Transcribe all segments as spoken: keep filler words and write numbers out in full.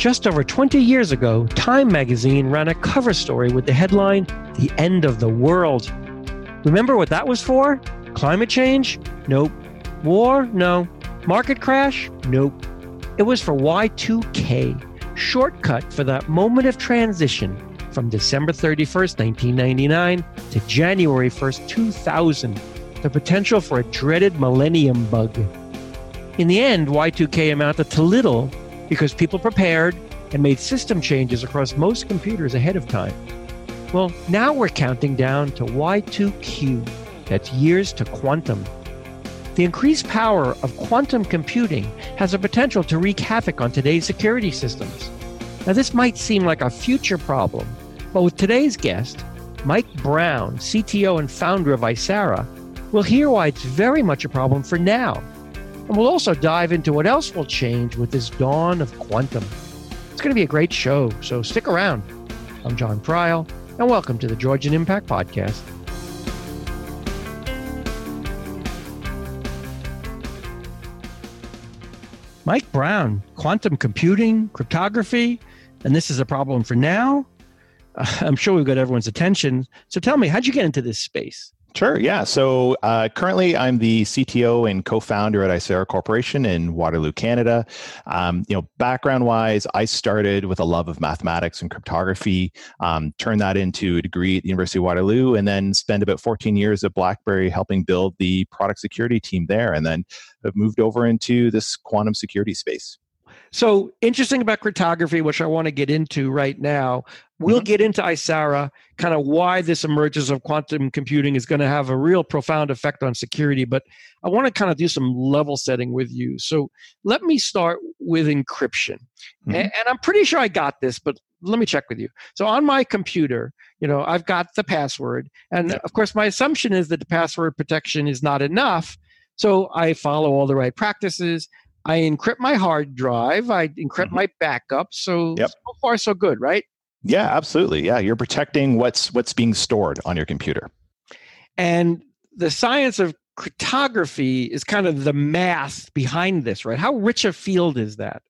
Just over twenty years ago, Time magazine ran a cover story with the headline, "The End of the World." Remember what that was for? Climate change? Nope. War? No. Market crash? Nope. It was for Y two K, shortcut for that moment of transition from December thirty-first, nineteen ninety-nine to January first, two thousand, the potential for a dreaded millennium bug. In the end, Y two K amounted to little because people prepared and made system changes across most computers ahead of time. Well, now we're counting down to Y two Q. That's years to quantum. The increased power of quantum computing has a potential to wreak havoc on today's security systems. Now, this might seem like a future problem, but with today's guest, Mike Brown, C T O and founder of Icera, we'll hear why it's very much a problem for now. And we'll also dive into what else will change with this dawn of quantum. It's going to be a great show, so stick around. I'm John Pryl, and welcome to the Georgian Impact Podcast. Mike Brown, quantum computing, cryptography, and this is a problem for now. Uh, I'm sure we've got everyone's attention. So tell me, how'd you get into this space? Sure, yeah. So uh, currently I'm the C T O and co-founder at Icera Corporation in Waterloo, Canada. Um, you know, background-wise, I started with a love of mathematics and cryptography, um, turned that into a degree at the University of Waterloo, and then spent about fourteen years at BlackBerry helping build the product security team there, and then I've moved over into this quantum security space. So interesting about cryptography, which I want to get into right now. We'll mm-hmm. get into Icera, kind of why this emergence of quantum computing is going to have a real profound effect on security. But I want to kind of do some level setting with you. So let me start with encryption. Mm-hmm. And, and I'm pretty sure I got this, but let me check with you. So on my computer, you know, I've got the password. And yep. of course, my assumption is that the password protection is not enough. So I follow all the right practices. I encrypt my hard drive. I encrypt mm-hmm. my backup. So, yep. so far, so good, right? Yeah, absolutely. Yeah, you're protecting what's what's being stored on your computer. And the science of cryptography is kind of the math behind this, right? How rich a field is that?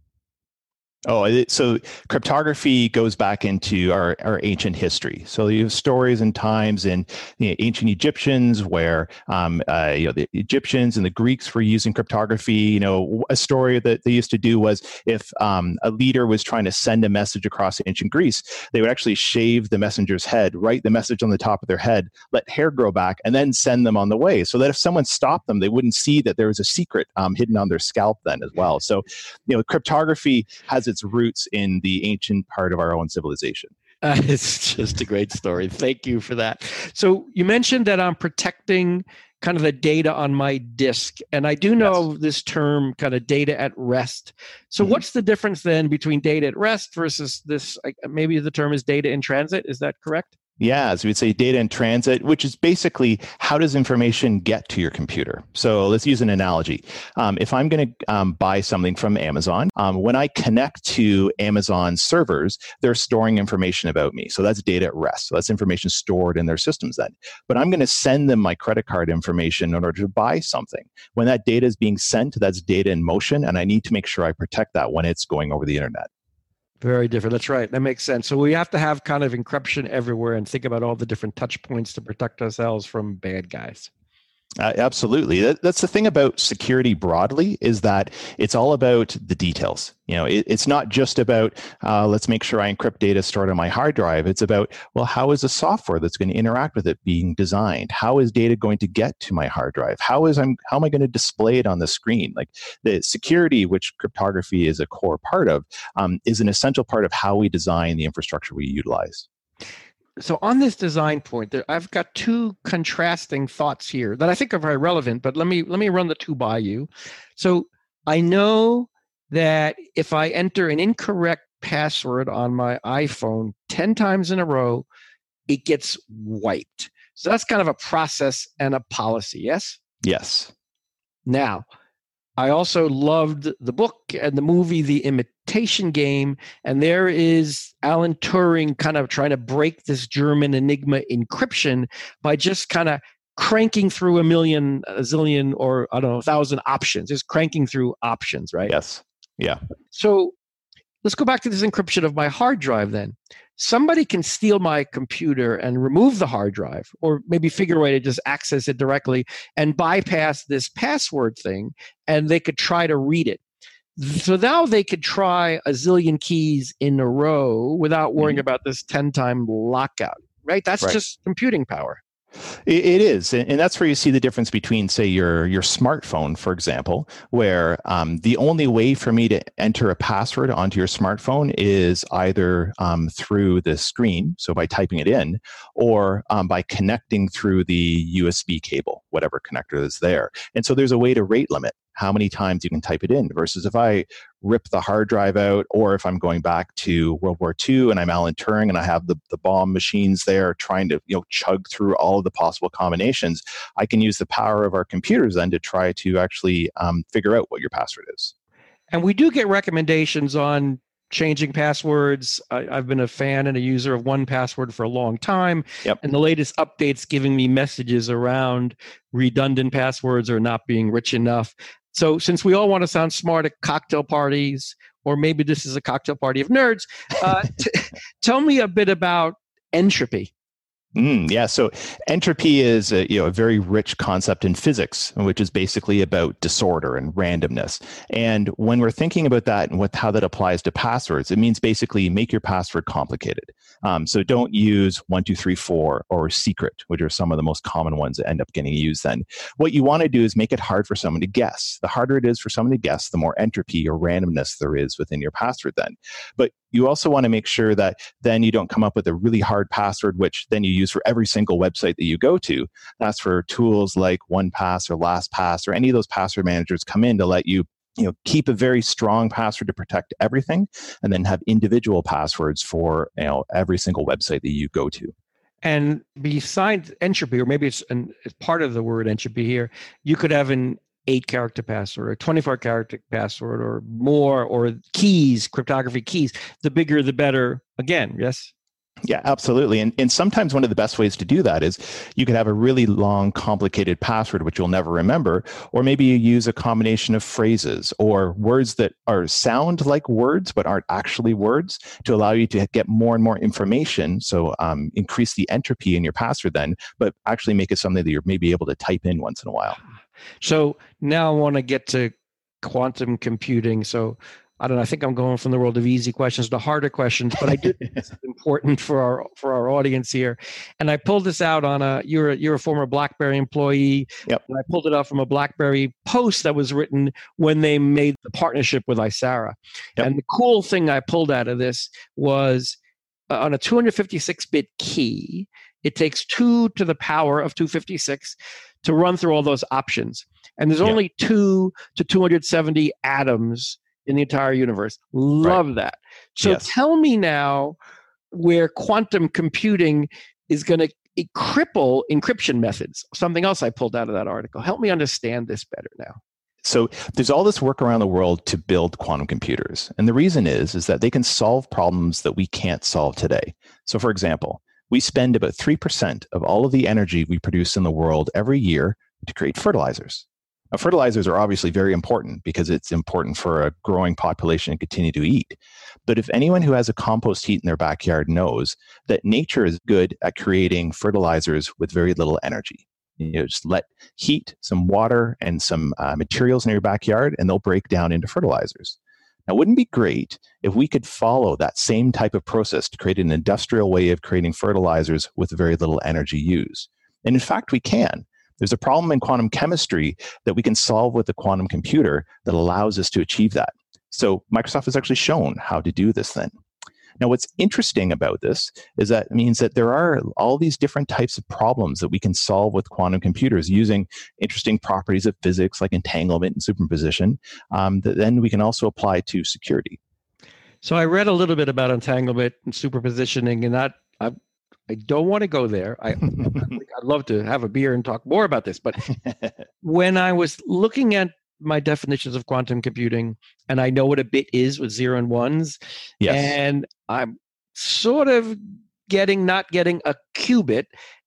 Oh, it, so cryptography goes back into our, our ancient history. So you have stories and times in you know, ancient Egyptians where um, uh, you know the Egyptians and the Greeks were using cryptography. You know, a story that they used to do was if um, a leader was trying to send a message across ancient Greece, they would actually shave the messenger's head, write the message on the top of their head, let hair grow back, and then send them on the way. So that if someone stopped them, they wouldn't see that there was a secret um, hidden on their scalp then as well. So, you know, cryptography has its roots in the ancient part of our own civilization. Uh, it's just a great story. Thank you for that. So you mentioned that I'm protecting kind of the data on my disk. And I do know yes. this term kind of data at rest. So mm-hmm. what's the difference then between data at rest versus this, maybe the term is data in transit? Is that correct? Yeah, so we'd say data in transit, which is basically how does information get to your computer? So let's use an analogy. Um, if I'm going to um, buy something from Amazon, um, when I connect to Amazon servers, they're storing information about me. So that's data at rest. So that's information stored in their systems then. But I'm going to send them my credit card information in order to buy something. When that data is being sent, that's data in motion, and I need to make sure I protect that when it's going over the internet. Very different. That's right. That makes sense. So we have to have kind of encryption everywhere and think about all the different touch points to protect ourselves from bad guys. Uh, absolutely. That, that's the thing about security broadly is that it's all about the details. You know, it, it's not just about, uh, let's make sure I encrypt data stored on my hard drive. It's about, well, how is the software that's going to interact with it being designed? How is data going to get to my hard drive? How is I'm, how am I going to display it on the screen? Like the security, which cryptography is a core part of, um, is an essential part of how we design the infrastructure we utilize. So on this design point, there, I've got two contrasting thoughts here that I think are very relevant, but let me let me run the two by you. So I know that if I enter an incorrect password on my iPhone ten times in a row, it gets wiped. So that's kind of a process and a policy, yes? Yes. Now, I also loved the book and the movie, The Imitation Game, and there is Alan Turing kind of trying to break this German enigma encryption by just kind of cranking through a million, a zillion, or I don't know, a thousand options, just cranking through options, right? Yes. Yeah. So let's go back to this encryption of my hard drive then. Somebody can steal my computer and remove the hard drive, or maybe figure a way to just access it directly and bypass this password thing, and they could try to read it. So now they could try a zillion keys in a row without worrying mm-hmm. about this ten-time lockout, right? That's right. Just computing power. It, it is, and that's where you see the difference between, say, your your smartphone, for example, where um, the only way for me to enter a password onto your smartphone is either um, through the screen, so by typing it in, or um, by connecting through the U S B cable, whatever connector is there. And so there's a way to rate limit how many times you can type it in, versus if I rip the hard drive out, or if I'm going back to World War Two and I'm Alan Turing and I have the, the bomb machines there trying to, you know, chug through all of the possible combinations, I can use the power of our computers then to try to actually um, figure out what your password is. And we do get recommendations on changing passwords. I, I've been a fan and a user of one Password for a long time. Yep. And the latest updates giving me messages around redundant passwords or not being rich enough. So since we all want to sound smart at cocktail parties, or maybe this is a cocktail party of nerds, uh, t- tell me a bit about entropy. Mm, yeah, so entropy is a, you know, a very rich concept in physics, which is basically about disorder and randomness. And when we're thinking about that and what how that applies to passwords, it means basically make your password complicated. Um, so don't use one, two, three, four or secret, which are some of the most common ones that end up getting used then. What you want to do is make it hard for someone to guess. The harder it is for someone to guess, the more entropy or randomness there is within your password then. But you also want to make sure that then you don't come up with a really hard password, which then you use for every single website that you go to. That's for tools like one pass or LastPass or any of those password managers come in to let you, you know, keep a very strong password to protect everything, and then have individual passwords for, you know, every single website that you go to. And besides entropy, or maybe it's, an, it's part of the word entropy here, you could have an eight-character password, or twenty-four-character password, or more, or keys, cryptography keys. The bigger, the better. Again, yes? Yeah, absolutely. And, and sometimes one of the best ways to do that is you could have a really long, complicated password, which you'll never remember, or maybe you use a combination of phrases or words that are sound like words, but aren't actually words, to allow you to get more and more information. So um, increase the entropy in your password then, but actually make it something that you're maybe able to type in once in a while. So now I want to get to quantum computing. So I don't know, I think I'm going from the world of easy questions to harder questions, but I do think it's important for our for our audience here. And I pulled this out on a, you're a, you're a former BlackBerry employee. Yep. And I pulled it out from a BlackBerry post that was written when they made the partnership with Icera. Yep. And the cool thing I pulled out of this was uh, on a two hundred fifty-six bit key, it takes two to the power of two hundred fifty-six to run through all those options. And there's only yep. two to two hundred seventy atoms in the entire universe. Love right. that. So yes. Tell me now where quantum computing is going to cripple encryption methods. Something else I pulled out of that article. Help me understand this better now. So there's all this work around the world to build quantum computers. And the reason is, is that they can solve problems that we can't solve today. So for example, we spend about three percent of all of the energy we produce in the world every year to create fertilizers. Now, fertilizers are obviously very important because it's important for a growing population to continue to eat. But if anyone who has a compost heap in their backyard knows that nature is good at creating fertilizers with very little energy. You know, just let heat, some water, and some uh, materials in your backyard, and they'll break down into fertilizers. Now, wouldn't it be great if we could follow that same type of process to create an industrial way of creating fertilizers with very little energy used? And in fact, we can. There's a problem in quantum chemistry that we can solve with a quantum computer that allows us to achieve that. So Microsoft has actually shown how to do this then. Now, what's interesting about this is that it means that there are all these different types of problems that we can solve with quantum computers using interesting properties of physics like entanglement and superposition um, that then we can also apply to security. So I read a little bit about entanglement and superpositioning, and that I, I don't want to go there. I, I'd love to have a beer and talk more about this. But when I was looking at my definitions of quantum computing, and I know what a bit is with zero and ones, yes. and I'm sort of getting, not getting a qubit.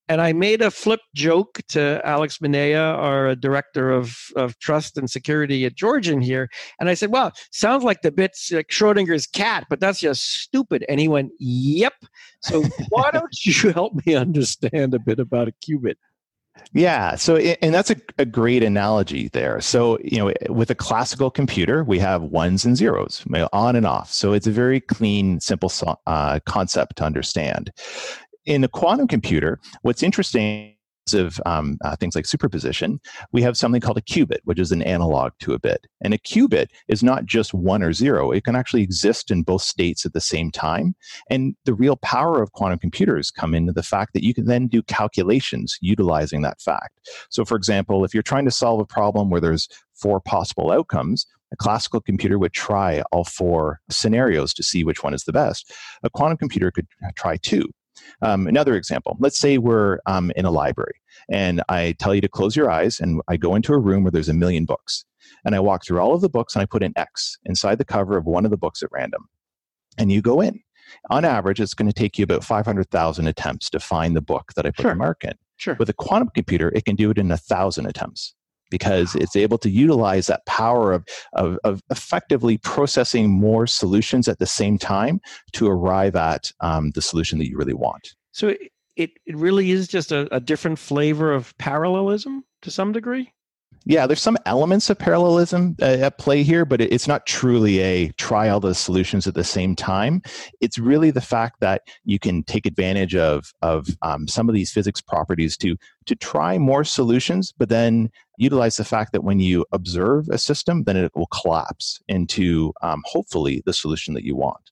And I made a flip joke to Alex Minea, our director of, of trust and security at Georgian here. And I said, well, sounds like the bit's like Schrodinger's cat, but that's just stupid. And he went, yep. So why don't you help me understand a bit about a qubit? Yeah. So, and that's a, a great analogy there. So, you know, with a classical computer, we have ones and zeros, on and off. So it's a very clean, simple uh, concept to understand. In a quantum computer, what's interesting of um, uh, things like superposition, we have something called a qubit, which is an analog to a bit. And a qubit is not just one or zero. It can actually exist in both states at the same time. And the real power of quantum computers come into the fact that you can then do calculations utilizing that fact. So for example, if you're trying to solve a problem where there's four possible outcomes, a classical computer would try all four scenarios to see which one is the best. A quantum computer could try two. Um, another example, let's say we're um, in a library and I tell you to close your eyes and I go into a room where there's a million books and I walk through all of the books and I put an X inside the cover of one of the books at random. And you go in. On average, it's going to take you about five hundred thousand attempts to find the book that I put Sure. the mark in. Sure. With a quantum computer, it can do it in a thousand attempts, because it's able to utilize that power of, of, of effectively processing more solutions at the same time to arrive at um, the solution that you really want. So it, it, it really is just a, a different flavor of parallelism to some degree? Yeah, there's some elements of parallelism uh, at play here, but it, it's not truly a try all the solutions at the same time. It's really the fact that you can take advantage of, of um, some of these physics properties to, to try more solutions, but then utilize the fact that when you observe a system, then it will collapse into um, hopefully the solution that you want.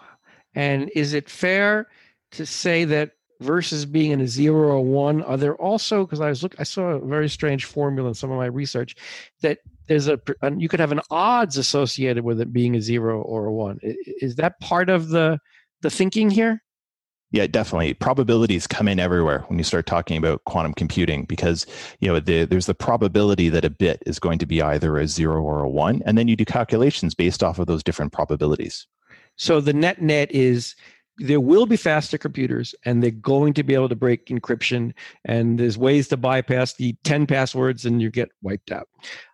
And is it fair to say that versus being in a zero or one, are there also, because I was look, I saw a very strange formula in some of my research, that there's a, you could have an odds associated with it being a zero or a one. Is that part of the the thinking here? Yeah, definitely. Probabilities come in everywhere when you start talking about quantum computing, because you know the, there's the probability that a bit is going to be either a zero or a one, and then you do calculations based off of those different probabilities. So the net net is there will be faster computers and they're going to be able to break encryption, and there's ways to bypass the ten passwords and you get wiped out.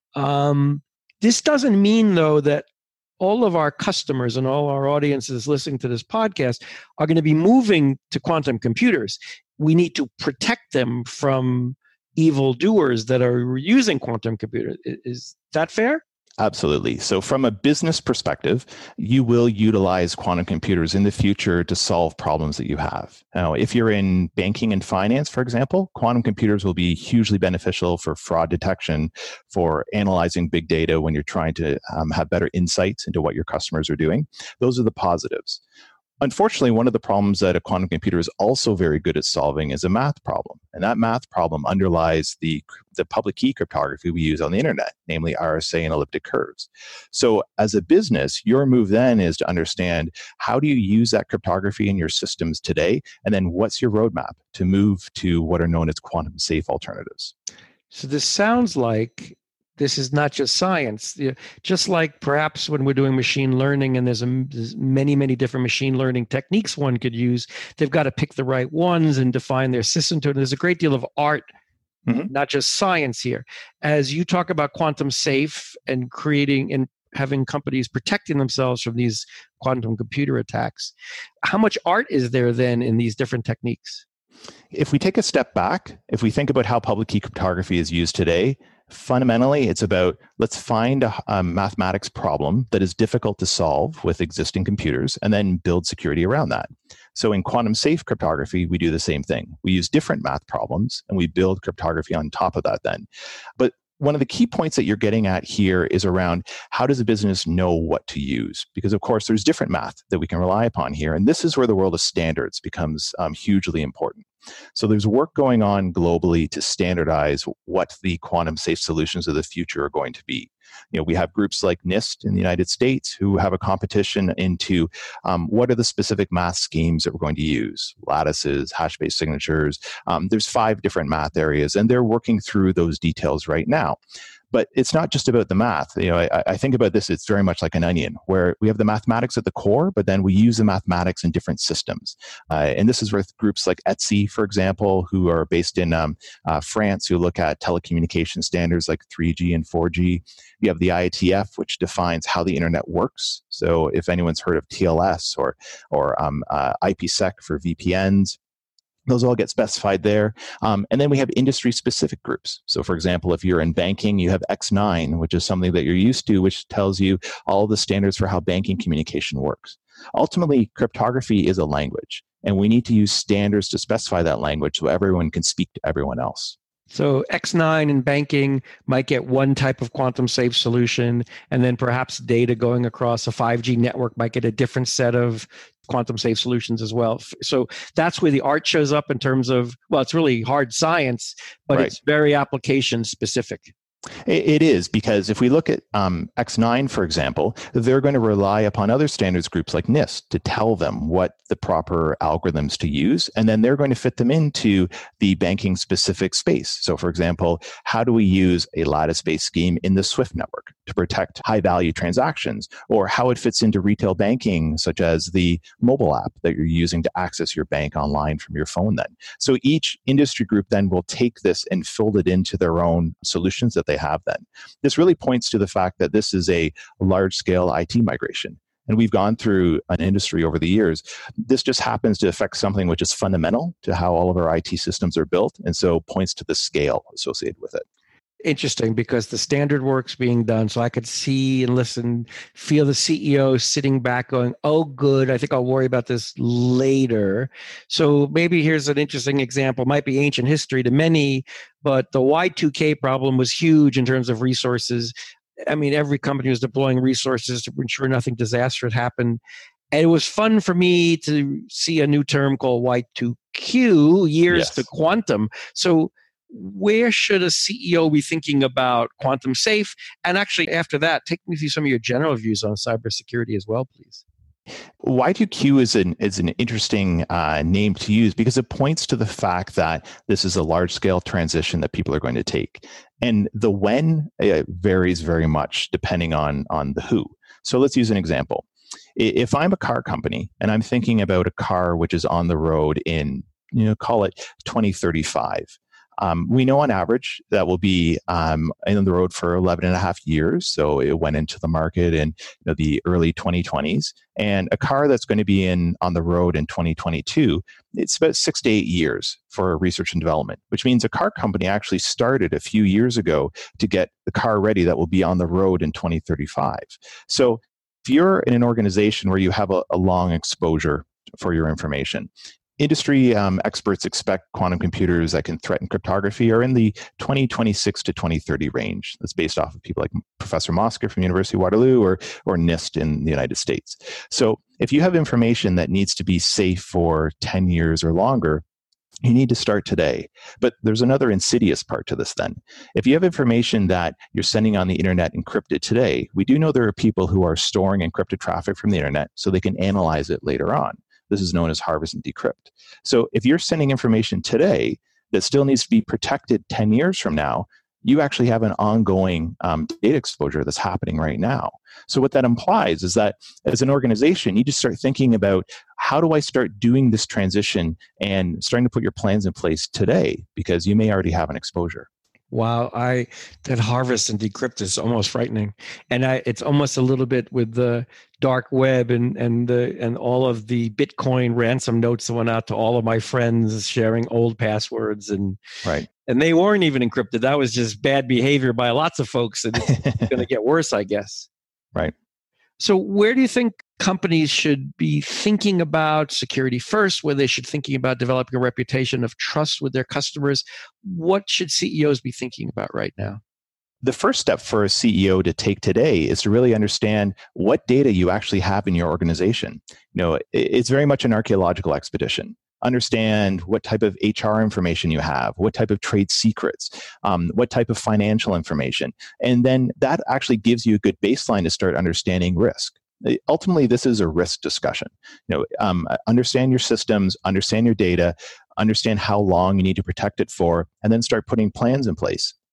Um, this doesn't mean, though, that all of our customers and all our audiences listening to this podcast are going to be moving to quantum computers. We need to protect them from evildoers that are using quantum computers. Is that fair? Absolutely. So from a business perspective, you will utilize quantum computers in the future to solve problems that you have. Now, if you're in banking and finance, for example, quantum computers will be hugely beneficial for fraud detection, for analyzing big data when you're trying to um, have better insights into what your customers are doing. Those are the positives. Unfortunately, one of the problems that a quantum computer is also very good at solving is a math problem. And that math problem underlies the, the public key cryptography we use on the internet, namely R S A and elliptic curves. So as a business, your move then is to understand, how do you use that cryptography in your systems today? And then what's your roadmap to move to what are known as quantum safe alternatives? So this sounds like this is not just science. Just like perhaps when we're doing machine learning and there's, a, there's many, many different machine learning techniques one could use, they've got to pick the right ones and define their system to it. There's a great deal of art, mm-hmm. not just science here. As you talk about quantum safe and creating and having companies protecting themselves from these quantum computer attacks, how much art is there then in these different techniques? If we take a step back, if we think about how public key cryptography is used today, fundamentally, it's about, let's find a, a mathematics problem that is difficult to solve with existing computers and then build security around that. So in quantum safe cryptography, we do the same thing. We use different math problems and we build cryptography on top of that then. But one of the key points that you're getting at here is around, how does a business know what to use? Because of course, there's different math that we can rely upon here. And this is where the world of standards becomes um, hugely important. So there's work going on globally to standardize what the quantum safe solutions of the future are going to be. You know, we have groups like NIST in the United States who have a competition into um, what are the specific math schemes that we're going to use, lattices, hash-based signatures. Um, there's five different math areas, and they're working through those details right now. But it's not just about the math. You know, I, I think about this, it's very much like an onion, where we have the mathematics at the core, but then we use the mathematics in different systems. Uh, and this is with groups like E T S I, for example, who are based in um, uh, France, who look at telecommunication standards like three G and four G. You have the I E T F, which defines how the internet works. So if anyone's heard of T L S or, or um, uh, IPsec for V P Ns, those all get specified there. Um, and then we have industry-specific groups. So for example, if you're in banking, you have X nine, which is something that you're used to, which tells you all the standards for how banking communication works. Ultimately, cryptography is a language, and we need to use standards to specify that language so everyone can speak to everyone else. So X nine in banking might get one type of quantum safe solution, and then perhaps data going across a five G network might get a different set of quantum safe solutions as well. So that's where the art shows up in terms of, well, it's really hard science, but right. It's very application specific. It is, because if we look at um, X nine, for example, they're going to rely upon other standards groups like NIST to tell them what the proper algorithms to use, and then they're going to fit them into the banking specific space. So for example, how do we use a lattice-based scheme in the SWIFT network to protect high-value transactions, or how it fits into retail banking, such as the mobile app that you're using to access your bank online from your phone then. So each industry group then will take this and fold it into their own solutions that they have then. This really points to the fact that this is a large-scale I T migration. And we've gone through an industry over the years. This just happens to affect something which is fundamental to how all of our I T systems are built, and so points to the scale associated with it. Interesting, because the standard work's being done. So I could see and listen, feel the C E O sitting back going, oh, good, I think I'll worry about this later. So maybe here's an interesting example. Might be ancient history to many, but the Y two K problem was huge in terms of resources. I mean, every company was deploying resources to ensure nothing disastrous happened. And it was fun for me to see a new term called Y two Q, years yes. to quantum. So where should a C E O be thinking about quantum safe? And actually, after that, take me through some of your general views on cybersecurity as well, please. Y two Q is an is an interesting uh, name to use because it points to the fact that this is a large-scale transition that people are going to take. And the when uh, varies very much depending on, on the who. So let's use an example. If I'm a car company and I'm thinking about a car which is on the road in, you know, call it twenty thirty-five, Um, we know on average that will be um, in the road for eleven and a half years. So it went into the market in you know, the early twenty twenties. And a car that's going to be in on the road in twenty twenty-two, it's about six to eight years for research and development, which means a car company actually started a few years ago to get the car ready that will be on the road in twenty thirty-five. So if you're in an organization where you have a, a long exposure for your information, industry um, experts expect quantum computers that can threaten cryptography are in the twenty twenty-six to twenty thirty range. That's based off of people like Professor Mosker from University of Waterloo or, or NIST in the United States. So if you have information that needs to be safe for ten years or longer, you need to start today. But there's another insidious part to this then. If you have information that you're sending on the internet encrypted today, we do know there are people who are storing encrypted traffic from the internet so they can analyze it later on. This is known as harvest and decrypt. So if you're sending information today that still needs to be protected ten years from now, you actually have an ongoing um, data exposure that's happening right now. So what that implies is that as an organization, you just start thinking about how do I start doing this transition and starting to put your plans in place today, because you may already have an exposure. Wow, I that harvest and decrypt is almost frightening, and I, it's almost a little bit with the dark web and and the and all of the Bitcoin ransom notes that went out to all of my friends sharing old passwords and right, and they weren't even encrypted. That was just bad behavior by lots of folks, and it's going to get worse, I guess. Right. So where do you think companies should be thinking about security first, where they should thinking about developing a reputation of trust with their customers? What should C E Os be thinking about right now? The first step for a C E O to take today is to really understand what data you actually have in your organization. You know, it's very much an archaeological expedition. Understand what type of H R information you have, what type of trade secrets, um, what type of financial information. And then that actually gives you a good baseline to start understanding risk. Ultimately, this is a risk discussion. You know, um, understand your systems, understand your data, understand how long you need to protect it for, and then start putting plans in place.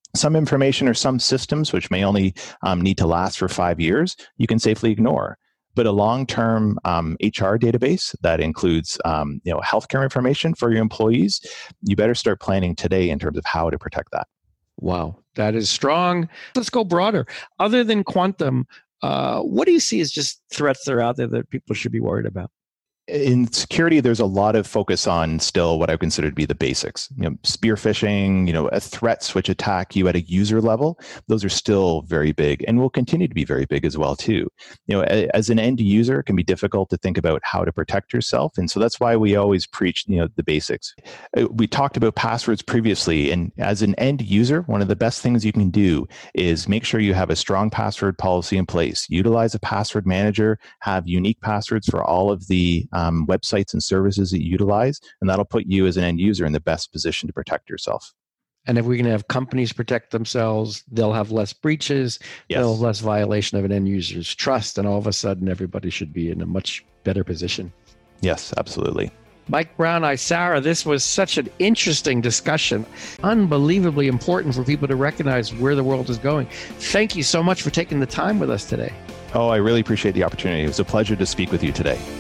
Some information or some systems, which may only um, need to last for five years, you can safely ignore. But a long-term um, H R database that includes um, you know, healthcare information for your employees, you better start planning today in terms of how to protect that. Wow, that is strong. Let's go broader. Other than quantum, uh, what do you see as just threats that are out there that people should be worried about? In security, there's a lot of focus on still what I consider to be the basics. You know, spear phishing, you know, threats which attack you at a user level. Those are still very big and will continue to be very big as well too. You know, as an end user, it can be difficult to think about how to protect yourself, and so that's why we always preach, you know, the basics. We talked about passwords previously, and as an end user, one of the best things you can do is make sure you have a strong password policy in place. Utilize a password manager, have unique passwords for all of the Um, websites and services that you utilize, and that'll put you as an end user in the best position to protect yourself. And if we can have companies protect themselves, they'll have less breaches, yes. they'll have less violation of an end user's trust, and all of a sudden everybody should be in a much better position. Yes, absolutely. Mike Brown-Isara, this was such an interesting discussion, unbelievably important for people to recognize where the world is going. Thank you so much for taking the time with us today. Oh, I really appreciate the opportunity. It was a pleasure to speak with you today.